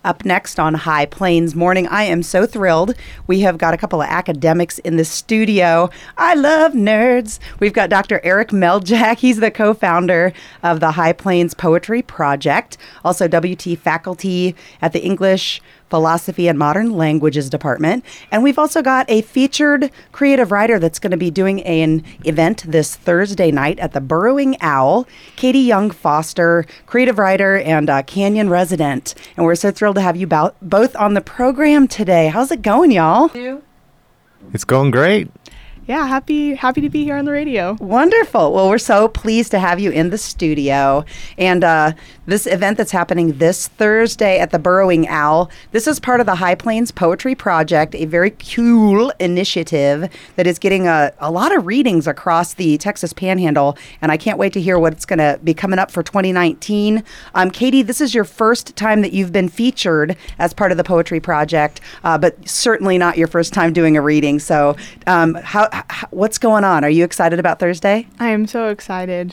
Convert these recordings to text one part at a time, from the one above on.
Up next on High Plains Morning, I am so thrilled. We have got a couple of academics in the studio. I love nerds. We've got Dr. Eric Meldjack. He's the co-founder of the High Plains Poetry Project, also WT faculty at the English, Philosophy, and Modern Languages Department. And we've also got a featured creative writer that's going to be doing an event this Thursday night at the Burrowing Owl, Katie Young Foster, creative writer and Canyon resident. And we're so thrilled to have you both on the program today. How's it going, y'all? It's going great. Yeah, happy to be here on the radio. Wonderful. Well, we're so pleased to have you in the studio. And this event that's happening this Thursday at the Burrowing Owl, this is part of the High Plains Poetry Project, a very cool initiative that is getting a lot of readings across the Texas Panhandle. And I can't wait to hear what's going to be coming up for 2019. Katie, this is your first time that you've been featured as part of the Poetry Project, but certainly not your first time doing a reading. So what's going on? Are you excited about Thursday? I am so excited.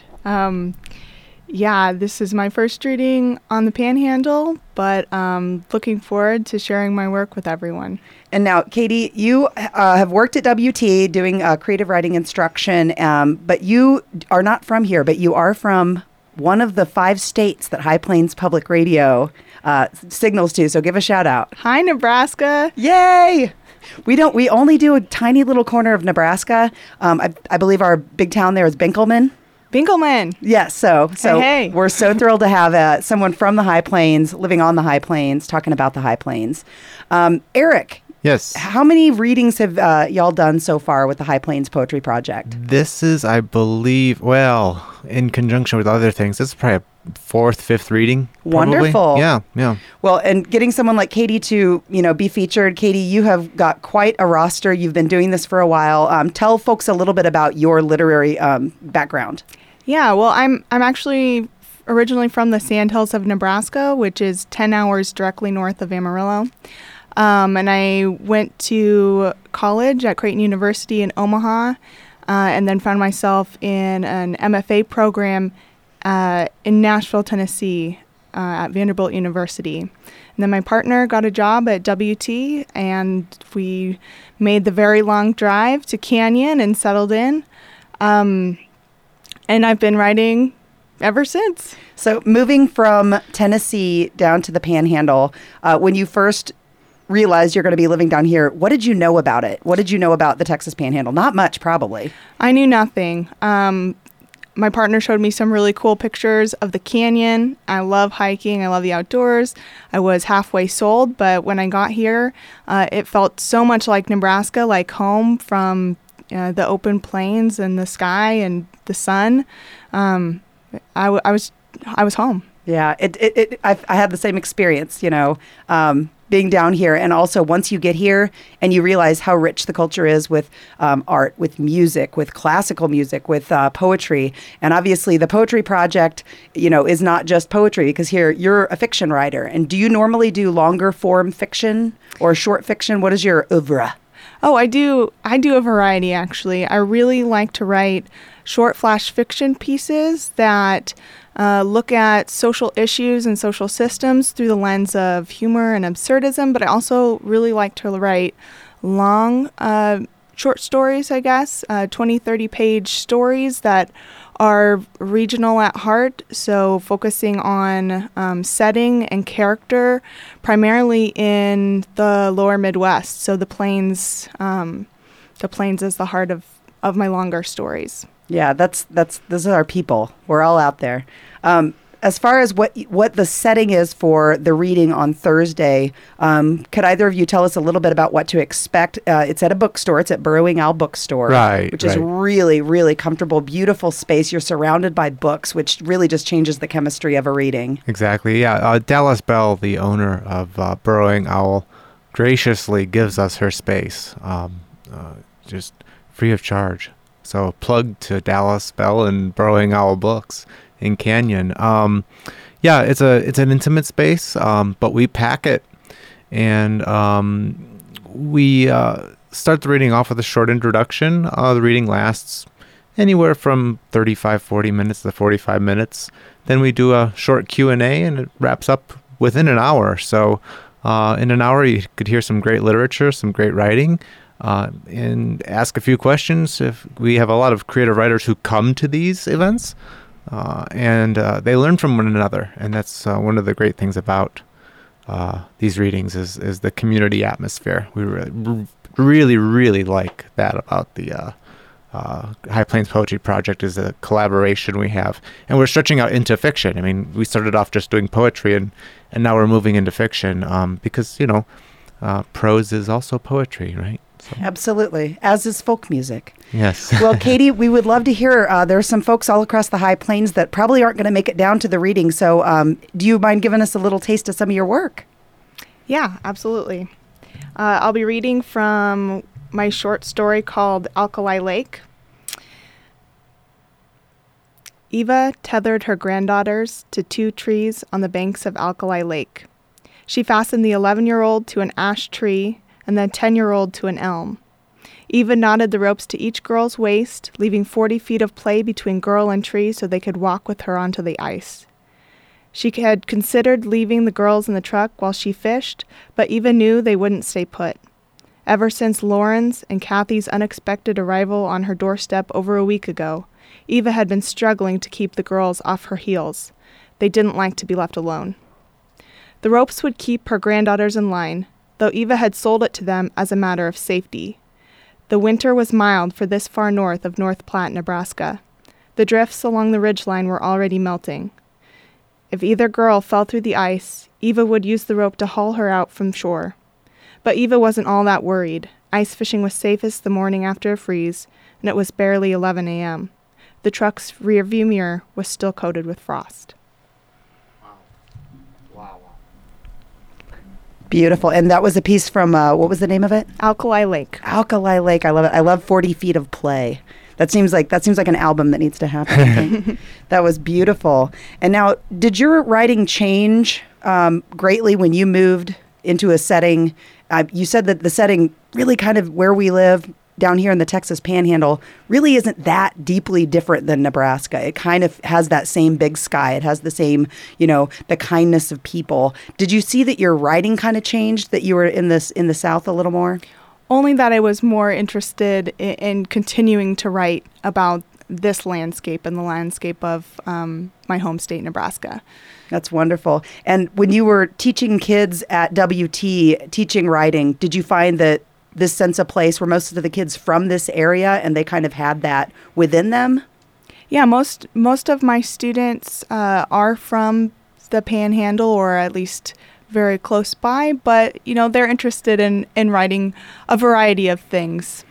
This is my first reading on the Panhandle, but looking forward to sharing my work with everyone. And now, Katie, you have worked at WT doing creative writing instruction, but you are not from here, but you are from one of the 5 states that High Plains Public Radio signals to. So give a shout out. Hi, Nebraska. Yay! We only do a tiny little corner of Nebraska. I believe our big town there is Binkelman. Yes. So hey. We're so thrilled to have someone from the High Plains, living on the High Plains, talking about the High Plains. Eric. Yes. How many readings have y'all done so far with the High Plains Poetry Project? This is, I believe, in conjunction with other things, this is probably a 4th, 5th reading. Probably. Wonderful. Yeah. Well, and getting someone like Katie to, be featured. Katie, you have got quite a roster. You've been doing this for a while. Tell folks a little bit about your literary background. Yeah, well, I'm actually originally from the Sandhills of Nebraska, which is 10 hours directly north of Amarillo. And I went to college at Creighton University in Omaha, and then found myself in an MFA program in Nashville, Tennessee, at Vanderbilt University. And then my partner got a job at WT, and we made the very long drive to Canyon and settled in. And I've been writing ever since. So moving from Tennessee down to the Panhandle, when you first realized you're going to be living down here, what did you know about it? What did you know about the Texas Panhandle? Not much, probably. I knew nothing. My partner showed me some really cool pictures of the canyon. I love hiking. I love the outdoors. I was halfway sold, but when I got here, it felt so much like Nebraska, like home, from the open plains and the sky and the sun. I was home. Yeah, I had the same experience, being down here. And also once you get here and you realize how rich the culture is with art, with music, with classical music, with poetry. And obviously the Poetry Project, is not just poetry, because here you're a fiction writer. And do you normally do longer form fiction or short fiction? What is your oeuvre? Oh, I do a variety, actually. I really like to write short flash fiction pieces that look at social issues and social systems through the lens of humor and absurdism, but I also really like to write long short stories, I guess, 20, 30-page stories that are regional at heart, so focusing on setting and character, primarily in the lower Midwest. So the plains is the heart of my longer stories. Yeah, this is our people. We're all out there. As far as what the setting is for the reading on Thursday, could either of you tell us a little bit about what to expect? It's at a bookstore. It's at Burrowing Owl Bookstore, which is really, really comfortable, beautiful space. You're surrounded by books, which really just changes the chemistry of a reading. Exactly, yeah. Dallas Bell, the owner of Burrowing Owl, graciously gives us her space, just free of charge. So plug to Dallas Bell and Burrowing Owl Books in Canyon. It's an intimate space, but we pack it, and we start the reading off with a short introduction. The reading lasts anywhere from 35, 40 minutes to 45 minutes. Then we do a short Q&A, and it wraps up within an hour. So in an hour, you could hear some great literature, some great writing, and ask a few questions. If we have a lot of creative writers who come to these events, and they learn from one another, and that's one of the great things about these readings is the community atmosphere. We really like that about the High Plains Poetry Project, is a collaboration we have, and we're stretching out into fiction. I mean, we started off just doing poetry, and now we're moving into fiction, because prose is also poetry, right? So. Absolutely, as is folk music. Yes. Well, Katie, we would love to hear. There are some folks all across the High Plains that probably aren't going to make it down to the reading. So do you mind giving us a little taste of some of your work? Yeah, absolutely. I'll be reading from my short story called Alkali Lake. Eva tethered her granddaughters to 2 trees on the banks of Alkali Lake. She fastened the 11-year-old to an ash tree and the 10-year-old to an elm. Eva knotted the ropes to each girl's waist, leaving 40 feet of play between girl and tree so they could walk with her onto the ice. She had considered leaving the girls in the truck while she fished, but Eva knew they wouldn't stay put. Ever since Lauren's and Kathy's unexpected arrival on her doorstep over a week ago, Eva had been struggling to keep the girls off her heels. They didn't like to be left alone. The ropes would keep her granddaughters in line, though Eva had sold it to them as a matter of safety. The winter was mild for this far north of North Platte, Nebraska. The drifts along the ridgeline were already melting. If either girl fell through the ice, Eva would use the rope to haul her out from shore. But Eva wasn't all that worried. Ice fishing was safest the morning after a freeze, and it was barely 11 a.m. The truck's rearview mirror was still coated with frost. Wow. Beautiful. And that was a piece from, what was the name of it? Alkali Lake. Alkali Lake. I love it. I love 40 Feet of Play. That seems like an album that needs to happen. I think. That was beautiful. And now, did your writing change greatly when you moved into a setting? You said that the setting really kind of where we live down here in the Texas Panhandle really isn't that deeply different than Nebraska. It kind of has that same big sky. It has the same, the kindness of people. Did you see that your writing kind of changed, that you were in the South a little more? Only that I was more interested in continuing to write about this landscape and the landscape of my home state, Nebraska. That's wonderful. And when you were teaching kids at WT, teaching writing, did you find that this sense of place were most of the kids from this area and they kind of had that within them? Yeah, most of my students are from the Panhandle, or at least very close by, but they're interested in writing a variety of things.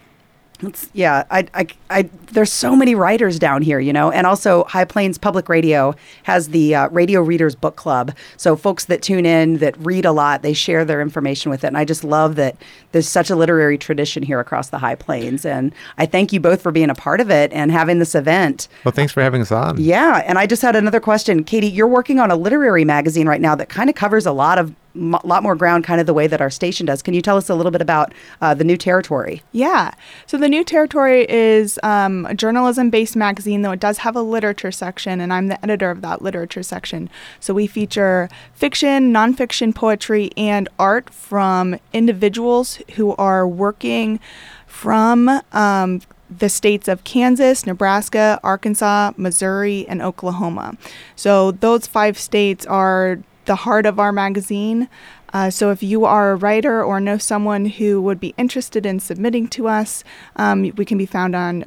There's so many writers down here, and also High Plains Public Radio has the Radio Readers Book Club. So folks that tune in, that read a lot, they share their information with it. And I just love that there's such a literary tradition here across the High Plains. And I thank you both for being a part of it and having this event. Well, thanks for having us on. Yeah. And I just had another question. Katie, you're working on a literary magazine right now that kind of covers a lot more ground, kind of the way that our station does. Can you tell us a little bit about the New Territory? Yeah. So the New Territory is a journalism-based magazine, though it does have a literature section, and I'm the editor of that literature section. So we feature fiction, nonfiction, poetry, and art from individuals who are working from the states of Kansas, Nebraska, Arkansas, Missouri, and Oklahoma. So those 5 states are the heart of our magazine. So if you are a writer or know someone who would be interested in submitting to us, we can be found on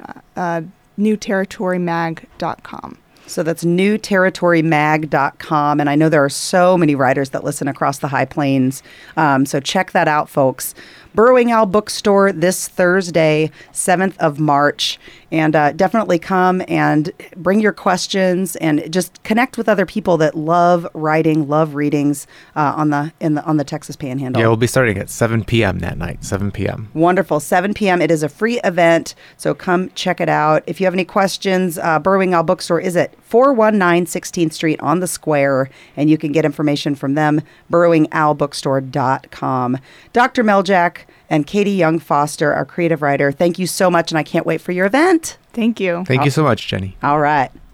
newterritorymag.com. So that's newterritorymag.com. And I know there are so many writers that listen across the High Plains. So check that out, folks. Burrowing Owl Bookstore this Thursday, 7th of March. And definitely come and bring your questions and just connect with other people that love writing, love readings on the Texas Panhandle. Yeah, we'll be starting at 7 p.m. that night, 7 p.m. Wonderful. 7 p.m. It is a free event, so come check it out. If you have any questions, Burrowing Owl Bookstore is at 419 16th Street on the Square, and you can get information from them, burrowingowlbookstore.com. Dr. Meljack and Katie Young Foster, our creative writer, thank you so much, and I can't wait for your event. Thank you. Thank you so much, Jenny. All right.